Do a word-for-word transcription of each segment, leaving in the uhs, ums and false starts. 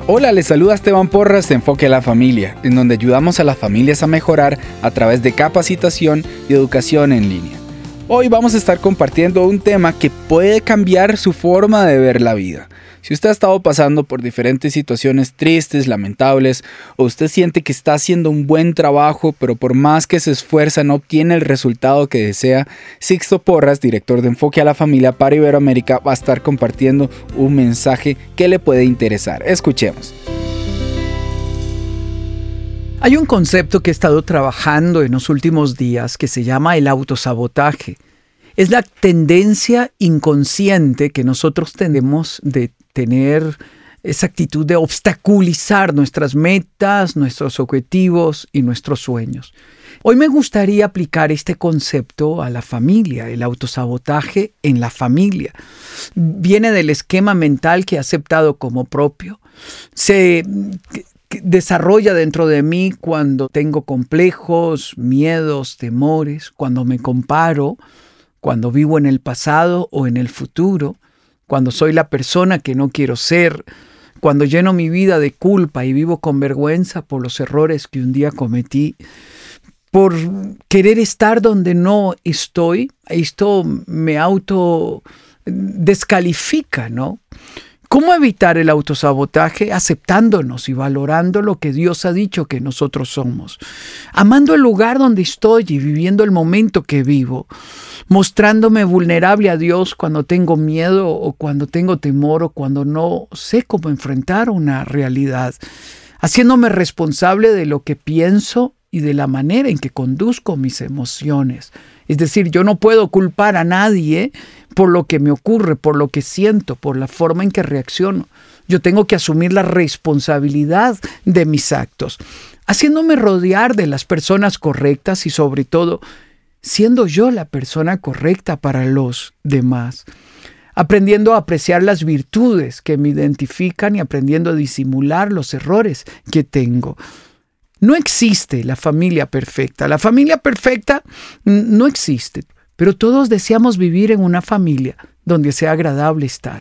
Hola, les saluda Esteban Porras de Enfoque a la Familia, en donde ayudamos a las familias a mejorar a través de capacitación y educación en línea. Hoy vamos a estar compartiendo un tema que puede cambiar su forma de ver la vida. Si usted ha estado pasando por diferentes situaciones tristes, lamentables, o usted siente que está haciendo un buen trabajo, pero por más que se esfuerza no obtiene el resultado que desea, Sixto Porras, director de Enfoque a la Familia para Iberoamérica, va a estar compartiendo un mensaje que le puede interesar. Escuchemos. Hay un concepto que he estado trabajando en los últimos días que se llama el autosabotaje. Es la tendencia inconsciente que nosotros tenemos de tener esa actitud de obstaculizar nuestras metas, nuestros objetivos y nuestros sueños. Hoy me gustaría aplicar este concepto a la familia, el autosabotaje en la familia. Viene del esquema mental que he aceptado como propio. Se desarrolla dentro de mí cuando tengo complejos, miedos, temores, cuando me comparo, cuando vivo en el pasado o en el futuro, cuando soy la persona que no quiero ser, cuando lleno mi vida de culpa y vivo con vergüenza por los errores que un día cometí, por querer estar donde no estoy. Esto me auto descalifica, ¿no? ¿Cómo evitar el autosabotaje? Aceptándonos y valorando lo que Dios ha dicho que nosotros somos. Amando el lugar donde estoy y viviendo el momento que vivo. Mostrándome vulnerable a Dios cuando tengo miedo o cuando tengo temor o cuando no sé cómo enfrentar una realidad. Haciéndome responsable de lo que pienso y de la manera en que conduzco mis emociones. Es decir, yo no puedo culpar a nadie por lo que me ocurre, por lo que siento, por la forma en que reacciono. Yo tengo que asumir la responsabilidad de mis actos, haciéndome rodear de las personas correctas y sobre todo, siendo yo la persona correcta para los demás. Aprendiendo a apreciar las virtudes que me identifican y aprendiendo a disimular los errores que tengo. No existe la familia perfecta. La familia perfecta no existe, pero todos deseamos vivir en una familia donde sea agradable estar.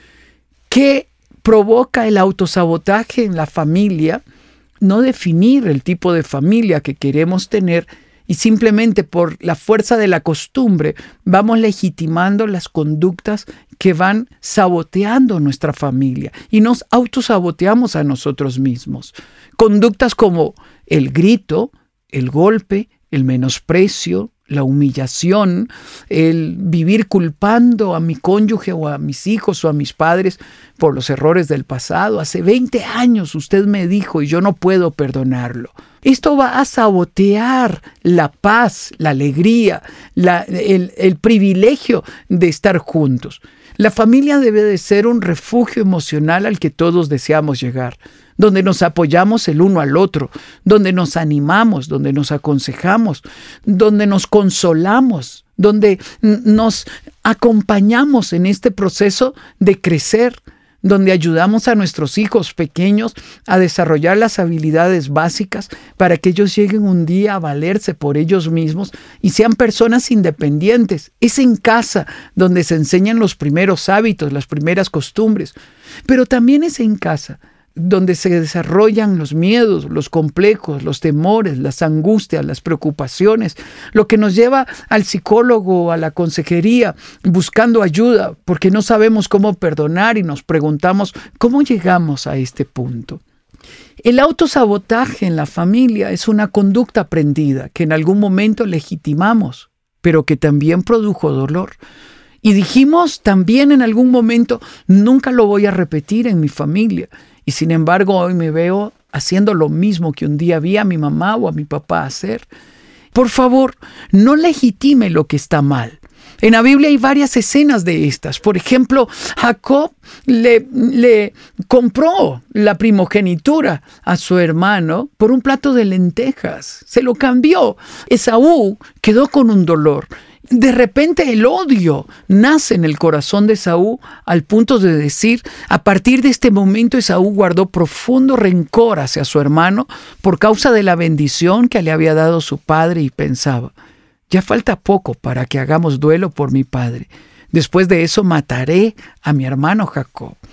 ¿Qué provoca el autosabotaje en la familia? No definir el tipo de familia que queremos tener y simplemente por la fuerza de la costumbre vamos legitimando las conductas que van saboteando nuestra familia y nos autosaboteamos a nosotros mismos. Conductas como el grito, el golpe, el menosprecio, la humillación, el vivir culpando a mi cónyuge o a mis hijos o a mis padres por los errores del pasado. Hace veinte años usted me dijo y yo no puedo perdonarlo. Esto va a sabotear la paz, la alegría, la, el, el privilegio de estar juntos. La familia debe de ser un refugio emocional al que todos deseamos llegar, donde nos apoyamos el uno al otro, donde nos animamos, donde nos aconsejamos, donde nos consolamos, donde nos acompañamos en este proceso de crecer, donde ayudamos a nuestros hijos pequeños a desarrollar las habilidades básicas para que ellos lleguen un día a valerse por ellos mismos y sean personas independientes. Es en casa donde se enseñan los primeros hábitos, las primeras costumbres, pero también es en casa donde se desarrollan los miedos, los complejos, los temores, las angustias, las preocupaciones, lo que nos lleva al psicólogo, a la consejería, buscando ayuda, porque no sabemos cómo perdonar y nos preguntamos cómo llegamos a este punto. El autosabotaje en la familia es una conducta aprendida que en algún momento legitimamos, pero que también produjo dolor. Y dijimos también en algún momento, nunca lo voy a repetir en mi familia. Y sin embargo, hoy me veo haciendo lo mismo que un día vi a mi mamá o a mi papá hacer. Por favor, no legitime lo que está mal. En la Biblia hay varias escenas de estas. Por ejemplo, Jacob le, le compró la primogenitura a su hermano por un plato de lentejas. Se lo cambió. Esaú quedó con un dolor. De repente el odio nace en el corazón de Esaú al punto de decir, a partir de este momento Esaú guardó profundo rencor hacia su hermano por causa de la bendición que le había dado su padre y pensaba, ya falta poco para que hagamos duelo por mi padre. Después de eso mataré a mi hermano Jacob.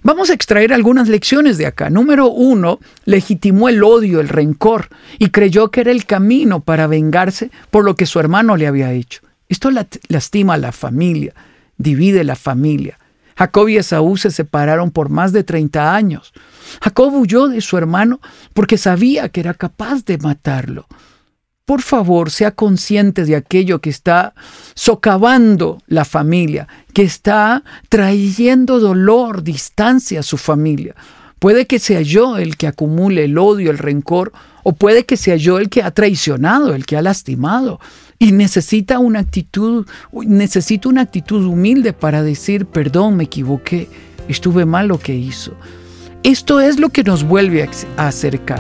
Vamos a extraer algunas lecciones de acá. Número uno, legitimó el odio, el rencor, y creyó que era el camino para vengarse por lo que su hermano le había hecho. Esto lastima a la familia, divide la familia. Jacob y Esaú se separaron por más de treinta años. Jacob huyó de su hermano porque sabía que era capaz de matarlo. Por favor, sea consciente de aquello que está socavando la familia, que está trayendo dolor, distancia a su familia. Puede que sea yo el que acumule el odio, el rencor, o puede que sea yo el que ha traicionado, el que ha lastimado. Y necesita una actitud, necesito una actitud humilde para decir, perdón, me equivoqué, estuve mal lo que hizo. Esto es lo que nos vuelve a acercar.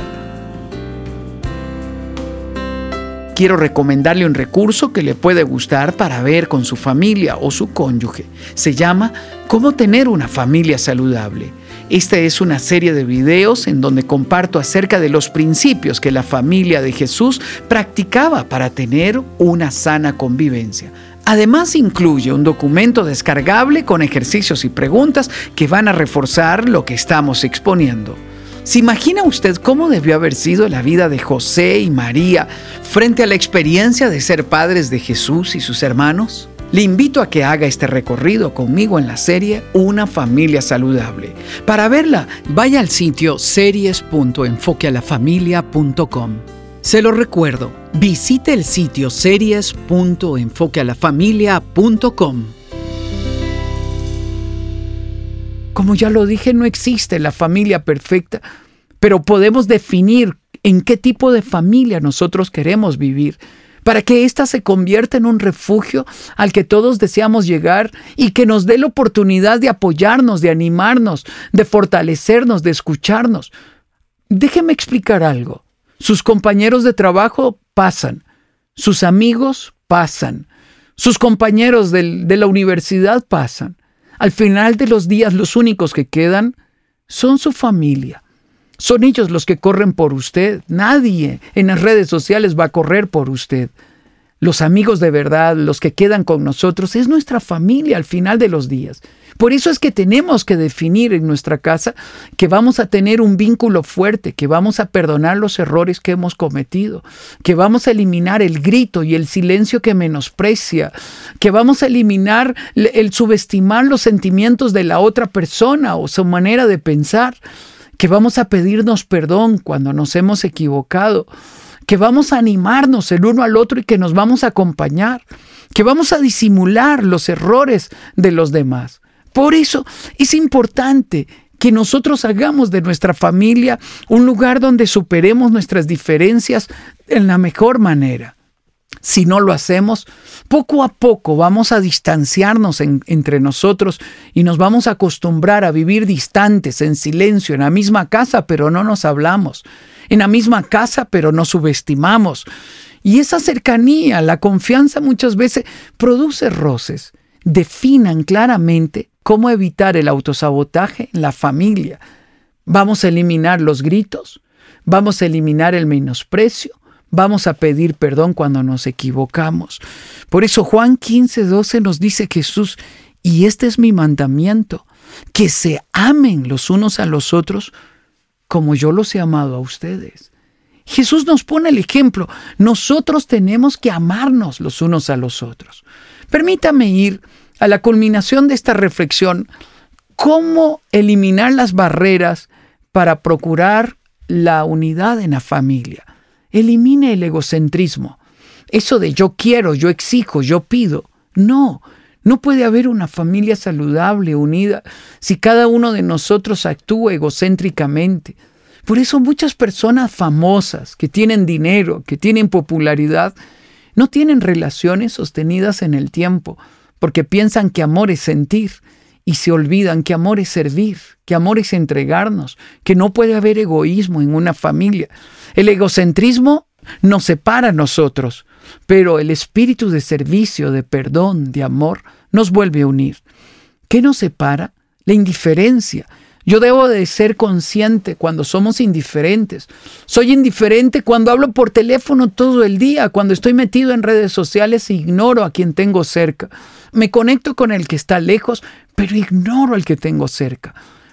Quiero recomendarle un recurso que le puede gustar para ver con su familia o su cónyuge. Se llama ¿Cómo tener una familia saludable? Esta es una serie de videos en donde comparto acerca de los principios que la familia de Jesús practicaba para tener una sana convivencia. Además, incluye un documento descargable con ejercicios y preguntas que van a reforzar lo que estamos exponiendo. ¿Se imagina usted cómo debió haber sido la vida de José y María frente a la experiencia de ser padres de Jesús y sus hermanos? Le invito a que haga este recorrido conmigo en la serie Una familia saludable. Para verla, vaya al sitio series punto enfoque a la familia punto com. Se lo recuerdo, visite el sitio series punto enfoque a la familia punto com. Como ya lo dije, no existe la familia perfecta, pero podemos definir en qué tipo de familia nosotros queremos vivir, para que ésta se convierta en un refugio al que todos deseamos llegar y que nos dé la oportunidad de apoyarnos, de animarnos, de fortalecernos, de escucharnos. Déjeme explicar algo. Sus compañeros de trabajo pasan, sus amigos pasan, sus compañeros del, de la universidad pasan. Al final de los días, los únicos que quedan son su familia. Son ellos los que corren por usted. Nadie en las redes sociales va a correr por usted. Los amigos de verdad, los que quedan con nosotros, es nuestra familia al final de los días. Por eso es que tenemos que definir en nuestra casa que vamos a tener un vínculo fuerte, que vamos a perdonar los errores que hemos cometido, que vamos a eliminar el grito y el silencio que menosprecia, que vamos a eliminar el subestimar los sentimientos de la otra persona o su manera de pensar, que vamos a pedirnos perdón cuando nos hemos equivocado, que vamos a animarnos el uno al otro y que nos vamos a acompañar, que vamos a disimular los errores de los demás. Por eso es importante que nosotros hagamos de nuestra familia un lugar donde superemos nuestras diferencias en la mejor manera. Si no lo hacemos, poco a poco vamos a distanciarnos en, entre nosotros y nos vamos a acostumbrar a vivir distantes, en silencio, en la misma casa, pero no nos hablamos. En la misma casa, pero nos subestimamos. Y esa cercanía, la confianza muchas veces produce roces. Definan claramente cómo evitar el autosabotaje en la familia. Vamos a eliminar los gritos, vamos a eliminar el menosprecio, vamos a pedir perdón cuando nos equivocamos. Por eso Juan quince, doce nos dice Jesús, y este es mi mandamiento, que se amen los unos a los otros como yo los he amado a ustedes. Jesús nos pone el ejemplo. Nosotros tenemos que amarnos los unos a los otros. Permítame ir a la culminación de esta reflexión. ¿Cómo eliminar las barreras para procurar la unidad en la familia? Elimine el egocentrismo. Eso de yo quiero, yo exijo, yo pido. No, no puede haber una familia saludable, unida, si cada uno de nosotros actúa egocéntricamente. Por eso muchas personas famosas, que tienen dinero, que tienen popularidad, no tienen relaciones sostenidas en el tiempo, porque piensan que amor es sentir y se olvidan que amor es servir, que amor es entregarnos, que no puede haber egoísmo en una familia. El egocentrismo nos separa a nosotros, pero el espíritu de servicio, de perdón, de amor, nos vuelve a unir. ¿Qué nos separa? La indiferencia. Yo debo de ser consciente cuando somos indiferentes. Soy indiferente cuando hablo por teléfono todo el día, cuando estoy metido en redes sociales e ignoro a quien tengo cerca. Me conecto con el que está lejos, pero ignoro al que tengo cerca.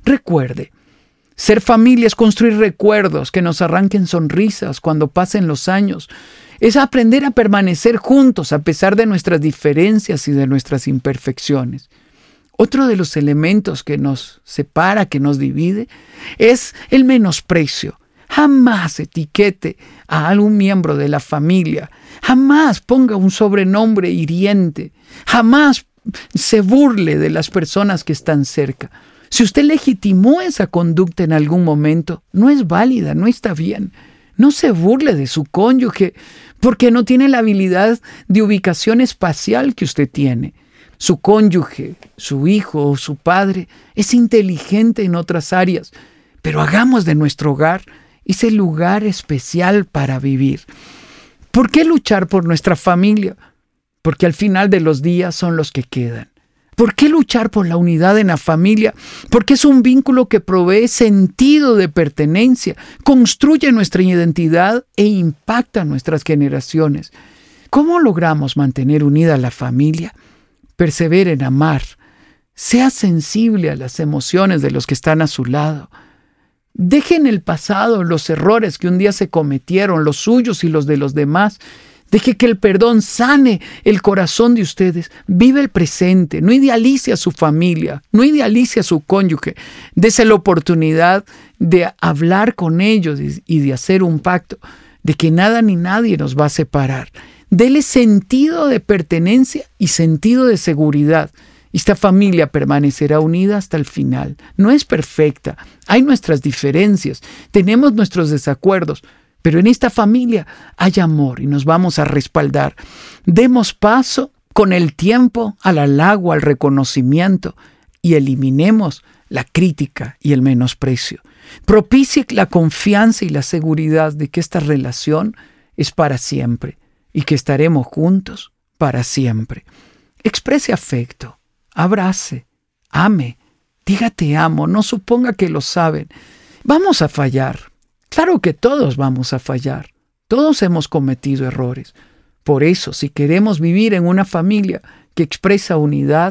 Recuerde, ser familia es construir recuerdos que nos arranquen sonrisas cuando pasen los años. Es aprender a permanecer juntos a pesar de nuestras diferencias y de nuestras imperfecciones. Otro de los elementos que nos separa, que nos divide, es el menosprecio. Jamás etiquete a algún miembro de la familia. Jamás ponga un sobrenombre hiriente. Jamás se burle de las personas que están cerca. Si usted legitimó esa conducta en algún momento, no es válida, no está bien. No se burle de su cónyuge porque no tiene la habilidad de ubicación espacial que usted tiene. Su cónyuge, su hijo o su padre es inteligente en otras áreas, pero hagamos de nuestro hogar ese lugar especial para vivir. ¿Por qué luchar por nuestra familia? Porque al final de los días son los que quedan. ¿Por qué luchar por la unidad en la familia? Porque es un vínculo que provee sentido de pertenencia, construye nuestra identidad e impacta nuestras generaciones. ¿Cómo logramos mantener unida la familia? Persevere en amar. Sea sensible a las emociones de los que están a su lado. Deje en el pasado los errores que un día se cometieron, los suyos y los de los demás. Deje que el perdón sane el corazón de ustedes. Vive el presente. No idealice a su familia. No idealice a su cónyuge. Dese la oportunidad de hablar con ellos y de hacer un pacto de que nada ni nadie nos va a separar. Dele sentido de pertenencia y sentido de seguridad. Esta familia permanecerá unida hasta el final. No es perfecta. Hay nuestras diferencias. Tenemos nuestros desacuerdos. Pero en esta familia hay amor y nos vamos a respaldar. Demos paso con el tiempo al halago, al reconocimiento y eliminemos la crítica y el menosprecio. Propicie la confianza y la seguridad de que esta relación es para siempre y que estaremos juntos para siempre. Exprese afecto, abrace, ame, diga te amo, no suponga que lo saben. Vamos a fallar. Claro que todos vamos a fallar. Todos hemos cometido errores. Por eso, si queremos vivir en una familia que expresa unidad,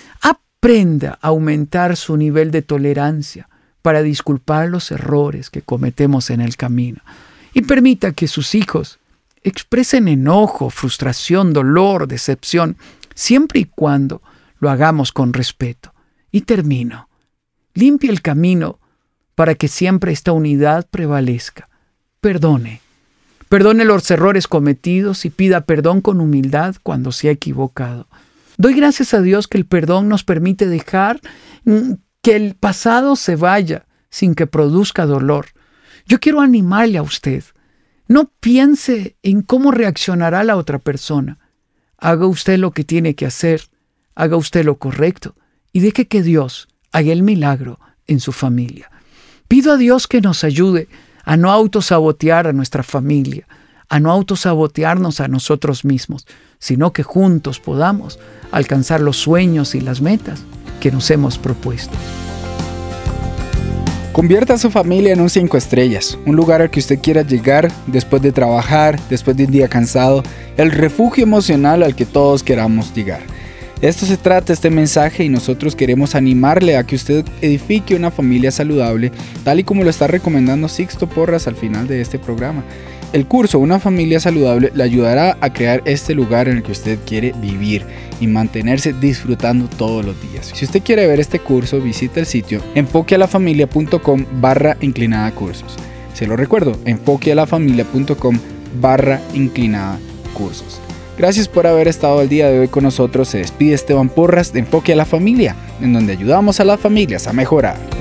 aprenda a aumentar su nivel de tolerancia para disculpar los errores que cometemos en el camino. Y permita que sus hijos expresen enojo, frustración, dolor, decepción, siempre y cuando lo hagamos con respeto. Y termino. Limpie el camino para que siempre esta unidad prevalezca. Perdone. Perdone los errores cometidos y pida perdón con humildad cuando se ha equivocado. Doy gracias a Dios que el perdón nos permite dejar que el pasado se vaya sin que produzca dolor. Yo quiero animarle a usted. No piense en cómo reaccionará la otra persona. Haga usted lo que tiene que hacer. Haga usted lo correcto y deje que Dios haga el milagro en su familia. Pido a Dios que nos ayude a no autosabotear a nuestra familia, a no autosabotearnos a nosotros mismos, sino que juntos podamos alcanzar los sueños y las metas que nos hemos propuesto. Convierta a su familia en un cinco estrellas, un lugar al que usted quiera llegar después de trabajar, después de un día cansado, el refugio emocional al que todos queramos llegar. De esto se trata este mensaje y nosotros queremos animarle a que usted edifique una familia saludable, tal y como lo está recomendando Sixto Porras al final de este programa. El curso Una Familia Saludable le ayudará a crear este lugar en el que usted quiere vivir y mantenerse disfrutando todos los días. Si usted quiere ver este curso, visite el sitio enfoquealafamilia.com barra inclinada cursos. Se lo recuerdo, enfoquealafamilia.com barra inclinada cursos. Gracias por haber estado el día de hoy con nosotros. Se despide Esteban Porras de Enfoque a la Familia, en donde ayudamos a las familias a mejorar.